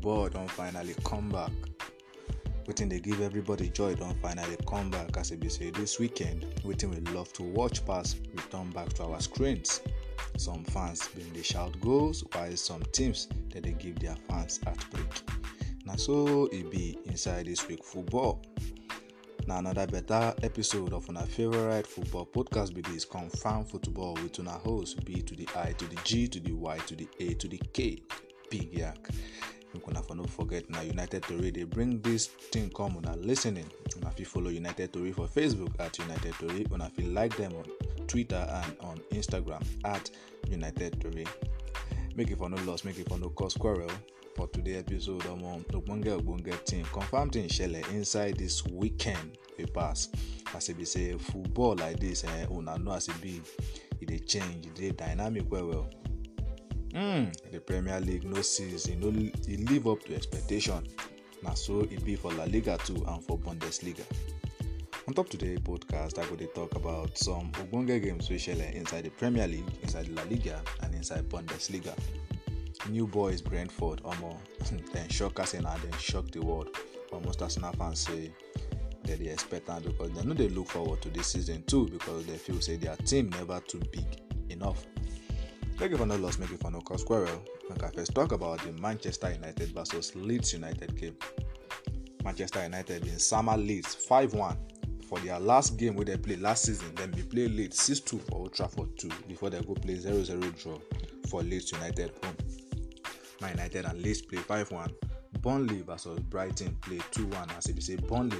football don't finally come back. Wetin dey give everybody joy don't finally come back. As it be say this weekend, wetin we love to watch pass return back to our screens. Some fans been dey shout goals, while some teams they give their fans heartbreak. Now so it be inside this week football. Now another better episode of our favorite football podcast be this Confirm Football with our host B to the I to the G to the Y to the A to the K. Big yak. You can not forget now United Tori. They bring this thing come on listening. Una if you follow United Tori for Facebook at United Tori, una if you like them on Twitter and on Instagram at United Tori. Make it for no loss, make it for no cause quarrel. For today's episode, Ogbonge team confirmed in Shelle inside this weekend we pass. As it be say football like this, una know as it be, it change, it dynamic well. The Premier League no season, it live up to expectation. Now so it be for La Liga too and for Bundesliga. On top today's podcast, I go to talk about some Ogbonge games we share inside the Premier League, inside La Liga, and inside Bundesliga. New boys Brentford, then shock Arsenal, then shock the world. Most Arsenal fans say that they expect them because they know they look forward to this season too because they feel say their team never too big enough. Make it for no loss, make it for no cause quarrel. Make I first talk about the Manchester United versus Leeds United game. Manchester United in summer Leeds 5-1 for their last game where they played last season. Then they play Leeds 6-2 for Old Trafford 2 before they go play 0-0 draw for Leeds United home. Man United and Leeds play 5-1. Burnley versus Brighton play 2-1 as if they say Burnley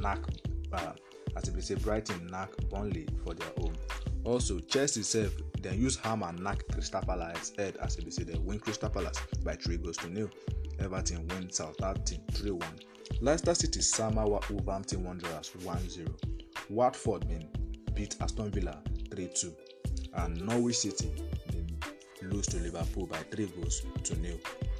Brighton knock Burnley for their home. Also, Chelsea self then use hammer knock Crystal Palace head as if they say they win Crystal Palace by 3-0. Everton win Southampton 3-1. Leicester City summer Wolverhampton Wanderers 1-0. Watford beat Aston Villa 3-2. And Norwich City lose to Liverpool by 3-0.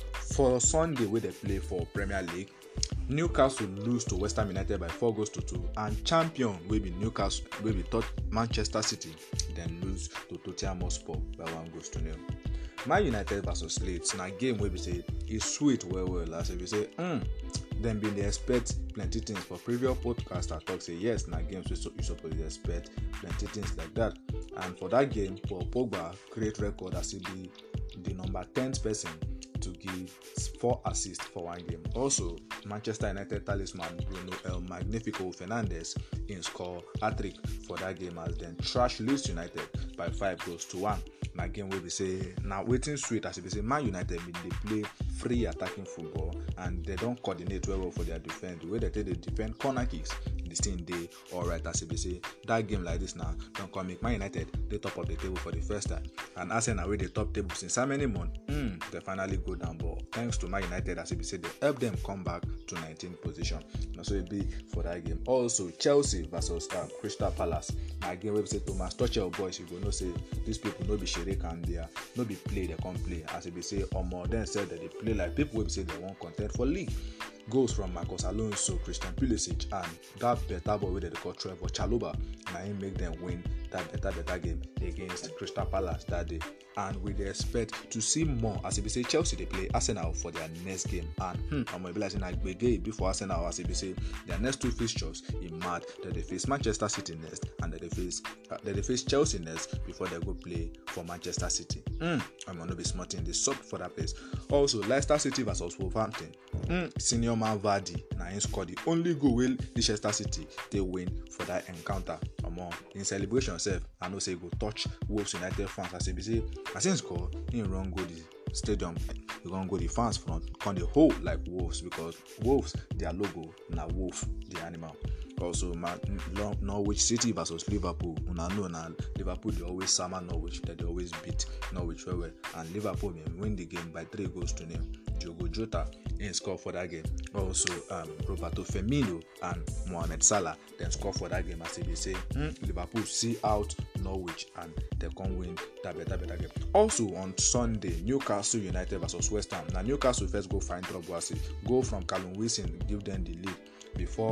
For Sunday where they play for Premier League, Newcastle lose to West Ham United by 4-2, and champion will be Newcastle, will be Manchester City, then lose to Tottenham Hotspur by 1-0. Man United versus Leeds, na game where we say it's sweet well as if we say then been they expect plenty things. For previous podcast I talk say yes, na games you supposed to expect plenty things like that. And for that game, Paul Pogba create record as he be the number 10th person to give 4 assists for one game. Also, Manchester United talisman Bruno El Magnifico Fernandes in score hat-trick for that game as then trash Leeds United by 5-1. Na game where we say now waiting sweet as we say Man United they play free attacking football and they don't coordinate well for their defense. The way they take the defend corner kicks, this thing they alright as we say that game like this now don't come make Man United they top of the table for the first time. And Arsenal with the top table since how many months? They finally go down, but thanks to Man United as we say they help them come back to 19th position. Now so it be for that game. Also Chelsea versus Crystal Palace. Now again we say Thomas Tuchel boys you go know say these people no be Sherek and they no be play they can't play as we say more then said that they play like people will say they won't contend for league. Goals from Marcos Alonso, Christian Pulisic, and that better boy with the call Trevor Chalobah. Now he make them win that better game against Crystal Palace that day. And we expect to see more as if we say Chelsea they play Arsenal for their next game. And I'm realizing like before Arsenal as if we say their next 2 fixtures in mad that they face Manchester City next and that they face Chelsea next before they go play for Manchester City. I'm gonna be smart in the sub for that place. Also Leicester City versus Wolverhampton. Senior man Vardy now he scored the only goal will Leicester City they win for that encounter. In celebration self, I know say go touch Wolves United fans as he say as he score he run go the stadium, he gonna go the fans front can the whole like Wolves because Wolves their logo na wolf the animal. Also Norwich City versus Liverpool. Una know na Liverpool they always summer Norwich that they always beat Norwich well and Liverpool win the game by 3-0. Diogo Jota in score for that game. Also Roberto Firmino and Mohamed Salah then score for that game as they say Liverpool see out Norwich and they can win that better game. Also on Sunday Newcastle United versus West Ham. Now Newcastle first go find trouble as go from Callum Wilson give them the lead before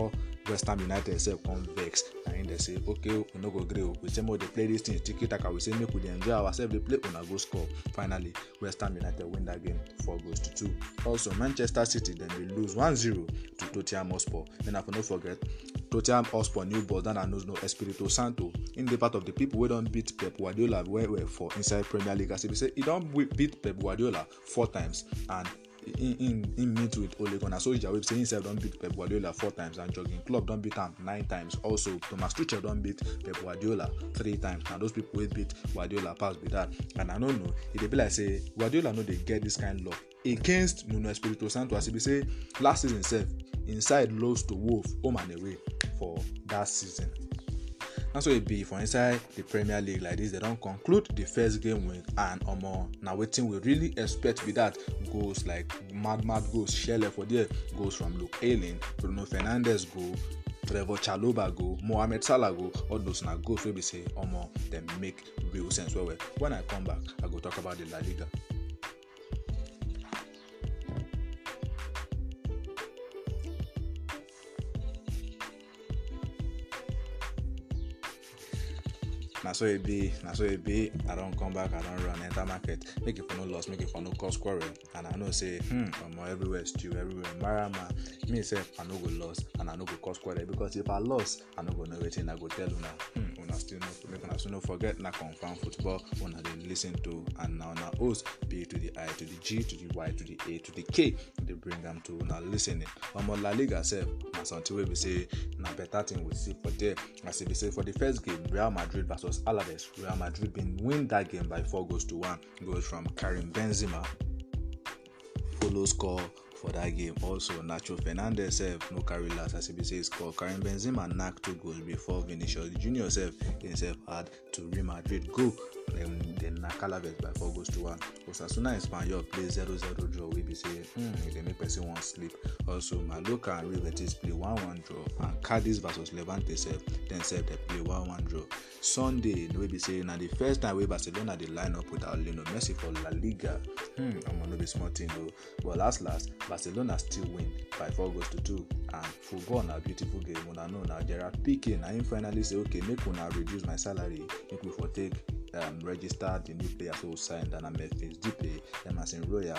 West Ham United sef come vex and they say okay we no go gree we say make they play this thing tiki taka we say make we enjoy ourselves dey play una go score. Finally West Ham United win that game 4-2. Also Manchester City then they lose 1-0 to Tottenham Hotspur. Then I no forget Tottenham Hotspur new boss that knows no Espirito Santo in the part of the people wey don beat Pep Guardiola well for inside Premier League. As if say he don beat Pep Guardiola 4 times and in meet with Ole Gunnar Solskjaer wey say himself don beat Pep Guardiola 4 times and Jurgen Klopp don beat am 9 times. Also Thomas Tuchel don beat Pep Guardiola 3 times. And those people wey beat Guardiola pass be that. And I don't know, e dey be like say Guardiola no dey get this kind of luck against Nuno Espirito Santo. As e be say last season sef inside lost to Wolves home and away for that season. And so it be for inside the Premier League like this, they don't conclude the first game week and now wetin we really expect with that goals like mad goals. Shelley for there goals from Luke Ayling, Bruno Fernandes goal, Trevor Chalobah goal, Mohamed Salah goal. All those na goals wey be say them make real sense. Well, when I come back, I go talk about the La Liga. Na so it be. I don't come back, I don't run, enter market, make it for no loss, make it for no cause quarrel. And I know say, everywhere stew, everywhere marama. Me say I no go loss and I no go cause quarrel because if I lost, I no go know everything I go tell una. Una still no forget na confirm football. Una dey listen to and now na host B to the I to the G to the Y to the A to the K. They bring them to una listening. La Liga self na something wey we say na better thing we see for there. As we say for the first game, Real Madrid versus Alaves. Real Madrid been win that game by 4-1. Goes from Karim Benzema. Follow score for that game. Also, Nacho Fernandez no carry last as he say score. Karim Benzema knocked 2 goals before Vinicius Junior himself had to Real Madrid go. Then knock Alaves by 4-1. Osasuna Espanyol play 0-0 draw. We be say they make person one sleep. Also, Mallorca and Real Betis play 1-1 draw. And Cadiz versus Levante they play 1-1 draw. Sunday, we be saying na the first time we Barcelona they line up without Lionel Messi for La Liga. I'm gonna be small thing though. But last Barcelona still win by 4-2. And football na beautiful game. Una know now Gerard Piqué na him finally say okay, make una reduce my salary, make we for take register the new players who signed and Memphis Depay, Emerson Royal,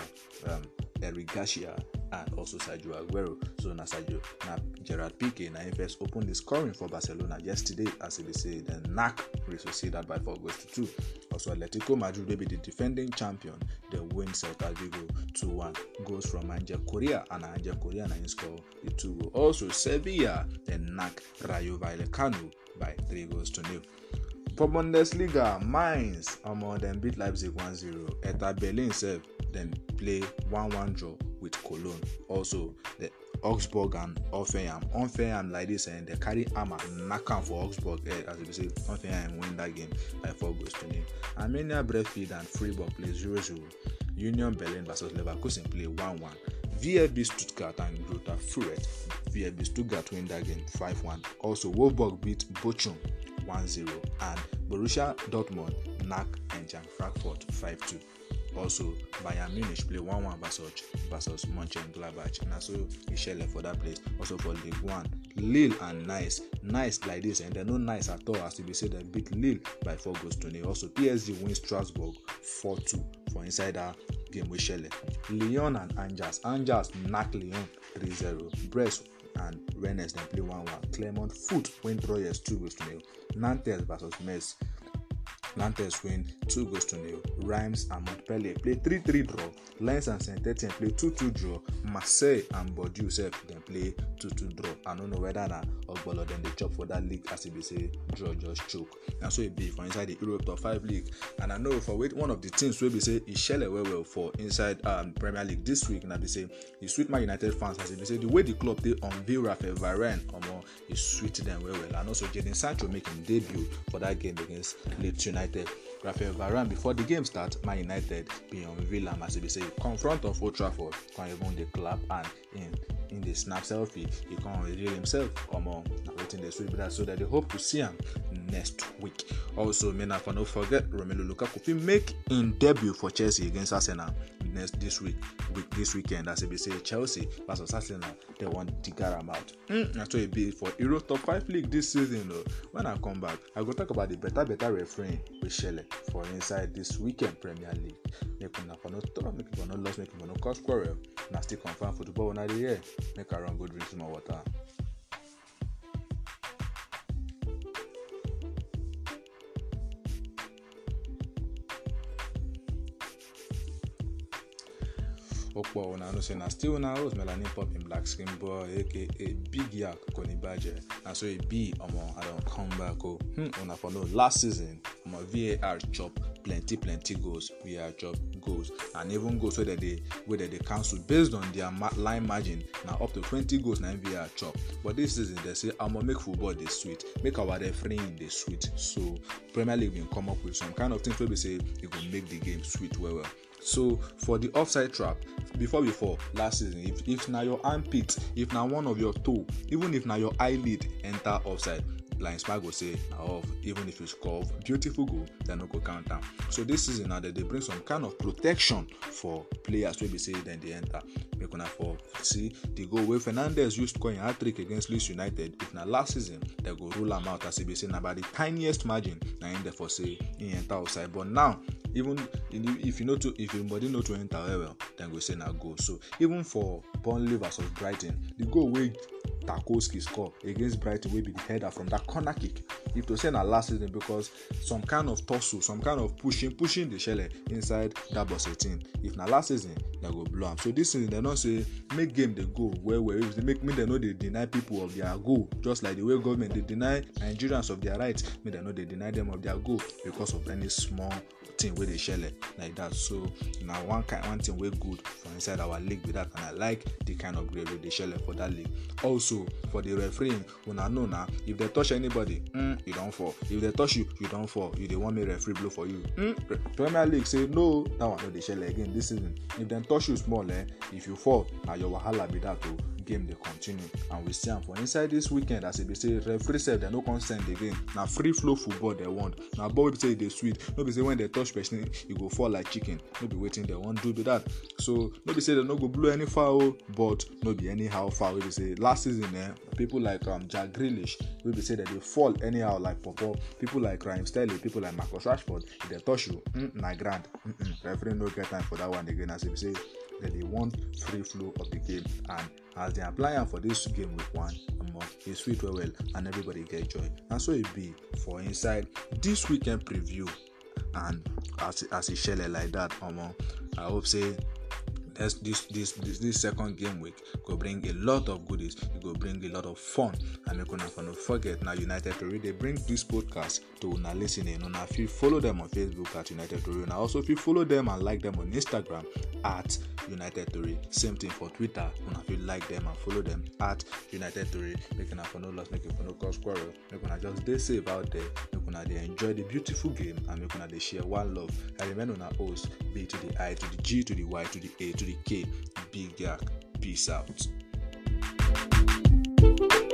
Eric Garcia, and also Sergio Aguero. So na Gerard Piqué na first opened the scoring for Barcelona yesterday, as they say, then NAC resucceeded by 4-2. Also Atletico Madrid will be the defending champion. They win Celta Vigo 2-1. Goals from Angel Correa and na score the 2 goals. Also Sevilla then NAC Rayo Vallecano by 3-0. For Bundesliga, Mainz them beat Leipzig 1-0. Hertha Berlin then play 1-1 draw with Cologne. Also the Augsburg and Hoffenheim like this and they carry hammer knock am for Augsburg as we say Hoffenheim win that game by 4-0. Arminia Bielefeld and Freiburg play 0-0. Union Berlin versus Leverkusen play 1-1. VfB Stuttgart and Greuther Fürth. VfB Stuttgart win that game 5-1. Also Wolfsburg beat Bochum 1-0 and Borussia Dortmund knock Eintracht Frankfurt 5-2. Also Bayern Munich play 1-1 versus Mönchengladbach. And so Michelle for that place. Also for Ligue 1, Lille and Nice like this and they're not nice at all as we say they beat Lille by 4-0. Also PSG win Strasbourg 4-2 for inside that game with Shelley. Lyon and Angers knock Lyon 3-0. Brest and Rennes then play 1-1. Clermont Foot win Troyes 2-0. Nantes versus Metz. Nantes win 2-0. Reims and Montpellier play 3-3 draw. Lens and Saint-Etienne play 2-2 draw. Marseille and Bordeaux then play 2-2 draw. I don't know whether na Ogbolo then they chop for that league as it be say draw just choke. And so it be for inside the Europe Top 5 league. And I know for one of the teams where we say it shell well for inside Premier League this week. And I be say the sweet Man United fans as it be say the way the club they unveil Rafael Varane is sweet them well. And also Jadon Sancho making debut for that game against Leeds United. Rafael Varane before the game starts, Man United be unveil him as they say confront of Old Trafford, can even the clap and in the snap selfie, he can reveal himself waiting the sweet so that they hope to see him next week. Also, may not forget Romelu Lukaku make in debut for Chelsea against Arsenal this weekend as we say Chelsea versus Arsenal. They want to get them out. That's what it be for Euro top 5 league this season. Though. When I come back, I go talk about the better refereeing with Shelley for inside this weekend Premier League. Make una for no talk, make una no loss, make una no cause quarrel. Now still confirm football una the year. Make a run go drink some water. Okpo una no say na still na host Melanin Pop in Black Skin Boy aka Big Yak Konibaje. And so it be I don't come back una for no last season VAR chop plenty goals. VAR chop goals and even goals where they cancel based on their line margin now up to 20 goals na VAR chop. But this season they say make football dey sweet, make our refereeing dey sweet. So Premier League will come up with some kind of things where we say it will make the game sweet well. So for the offside trap, before last season, if now your armpit, if now one of your toe, even if now your eyelid enter offside, Lion Spark will say off. Even if you score beautiful goal, they no go count down. So this season now that they bring some kind of protection for players where we say then they enter. Make una for see the goal where Fernandes used to score in hat-trick against Leeds United. If now last season they go rule him out as they say now by the tiniest margin, now in there for say he enter offside. But now even if your body know to enter well, then we say now go. So even for Burnley versus Brighton, the goal where Tarkowski score against Brighton will be the header from that corner kick. If to say na last season because some kind of tussle, some kind of pushing the shell inside that box 18. If na last season, they go blow am. So this season they don't say make game they go where if they make me they know they deny people of their goal, just like the way government they deny Nigerians of their rights, me they know they deny them of their goal because of any small thing where they shell like that. So now one thing way good for inside our league with that, and I like the kind of grade they shell for that league. Also for the refereeing, when I know now if they touch anybody, you don't fall. If they touch you, you don't fall. If they want me referee blow for you, Premier League say no, that one no they shell again this season. If they touch you small, if you fall, now your wahala be that too. Game they continue, and we see them for inside this weekend as they say referee said they no consent again. Now free flow football they want. Now boy say they sweet. No be say when they touch person you go fall like chicken. No be waiting they want do that. So no be say they no go blow any foul, but no be anyhow foul. We say last season people like Jack Grealish, we be say that they fall anyhow like Popo. People like Raheem Sterling, people like Marcus Rashford, if they touch you, na grand. Referee no get time for that one again as we say that they want free flow of the game, and as they apply for this game week 1, it's sweet well and everybody get joy. And so it be for inside this weekend preview, and as it shell like that, I hope say this second game week go bring a lot of goodies. It go bring a lot of fun, and make una not forget now United Tori they bring this podcast to una listening. Una if you follow them on Facebook at United Tori, and also if you follow them and like them on Instagram at United Tori. Same thing for Twitter. Una if you like them and follow them at United Tori. Make una for no loss, make for no cause quarrel. Make una just stay safe out there. Make una they enjoy the beautiful game, and make una they share one love. I remember una host B to the I to the G to the Y to the A to the K. Big Yak. Peace out.